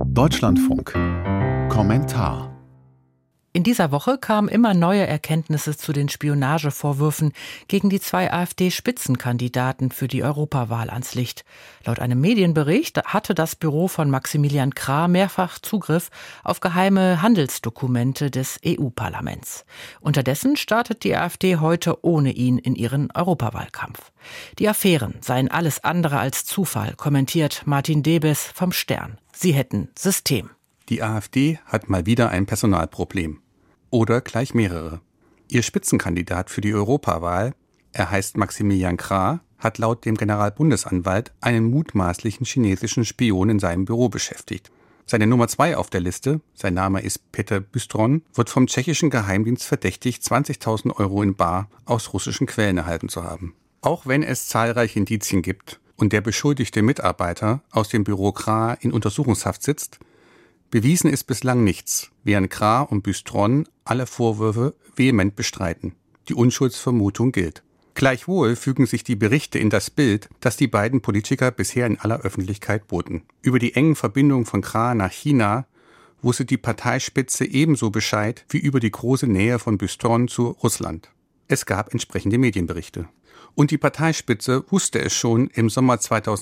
Deutschlandfunk. Kommentar. In dieser Woche kamen immer neue Erkenntnisse zu den Spionagevorwürfen gegen die 2 AfD-Spitzenkandidaten für die Europawahl ans Licht. Laut einem Medienbericht hatte das Büro von Maximilian Krah mehrfach Zugriff auf geheime Handelsdokumente des EU-Parlaments. Unterdessen startet die AfD heute ohne ihn in ihren Europawahlkampf. Die Affären seien alles andere als Zufall, kommentiert Martin Debes vom Stern. Sie hätten System. Die AfD hat mal wieder ein Personalproblem. Oder gleich mehrere. Ihr Spitzenkandidat für die Europawahl, er heißt Maximilian Krah, hat laut dem Generalbundesanwalt einen mutmaßlichen chinesischen Spion in seinem Büro beschäftigt. Seine Nummer 2 auf der Liste, sein Name ist Peter Bystron, wird vom tschechischen Geheimdienst verdächtigt, 20.000 € in bar aus russischen Quellen erhalten zu haben. Auch wenn es zahlreiche Indizien gibt und der beschuldigte Mitarbeiter aus dem Büro Krah in Untersuchungshaft sitzt, bewiesen ist bislang nichts, während Krah und Bystron alle Vorwürfe vehement bestreiten. Die Unschuldsvermutung gilt. Gleichwohl fügen sich die Berichte in das Bild, das die beiden Politiker bisher in aller Öffentlichkeit boten. Über die engen Verbindungen von Krah nach China wusste die Parteispitze ebenso Bescheid wie über die große Nähe von Bystron zu Russland. Es gab entsprechende Medienberichte. Und die Parteispitze wusste es schon im Sommer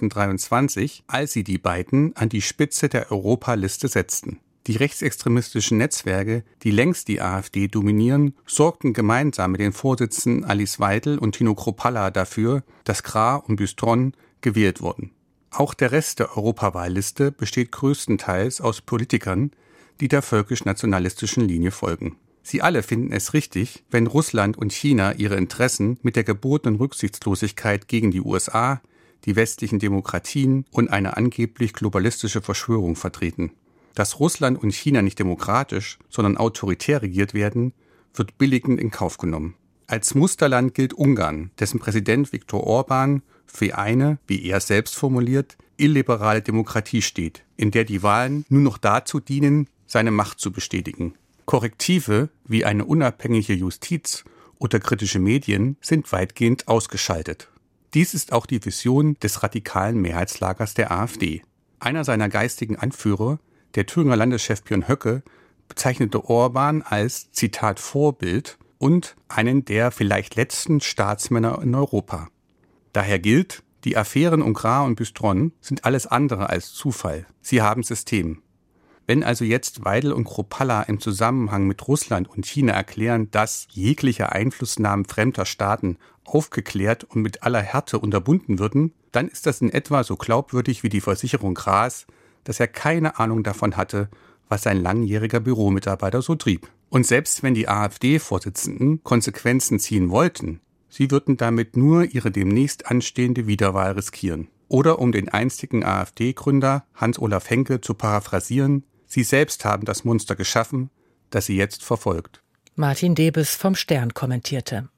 2023, als sie die beiden an die Spitze der Europaliste setzten. Die rechtsextremistischen Netzwerke, die längst die AfD dominieren, sorgten gemeinsam mit den Vorsitzenden Alice Weidel und Tino Kruppalla dafür, dass Krah und Bystron gewählt wurden. Auch der Rest der Europawahlliste besteht größtenteils aus Politikern, die der völkisch-nationalistischen Linie folgen. Sie alle finden es richtig, wenn Russland und China ihre Interessen mit der gebotenen Rücksichtslosigkeit gegen die USA, die westlichen Demokratien und eine angeblich globalistische Verschwörung vertreten. Dass Russland und China nicht demokratisch, sondern autoritär regiert werden, wird billigend in Kauf genommen. Als Musterland gilt Ungarn, dessen Präsident Viktor Orbán für eine, wie er selbst formuliert, illiberale Demokratie steht, in der die Wahlen nur noch dazu dienen, seine Macht zu bestätigen. Korrektive wie eine unabhängige Justiz oder kritische Medien sind weitgehend ausgeschaltet. Dies ist auch die Vision des radikalen Mehrheitslagers der AfD. Einer seiner geistigen Anführer, der Thüringer Landeschef Björn Höcke, bezeichnete Orbán als, Zitat, Vorbild und einen der vielleicht letzten Staatsmänner in Europa. Daher gilt, die Affären um Krah und Bystron sind alles andere als Zufall. Sie haben System. Wenn also jetzt Weidel und Kruppalla im Zusammenhang mit Russland und China erklären, dass jegliche Einflussnahmen fremder Staaten aufgeklärt und mit aller Härte unterbunden würden, dann ist das in etwa so glaubwürdig wie die Versicherung Krahs, dass er keine Ahnung davon hatte, was sein langjähriger Büromitarbeiter so trieb. Und selbst wenn die AfD-Vorsitzenden Konsequenzen ziehen wollten, sie würden damit nur ihre demnächst anstehende Wiederwahl riskieren. Oder um den einstigen AfD-Gründer Hans-Olaf Henkel zu paraphrasieren, sie selbst haben das Monster geschaffen, das sie jetzt verfolgt. Martin Debes vom Stern kommentierte.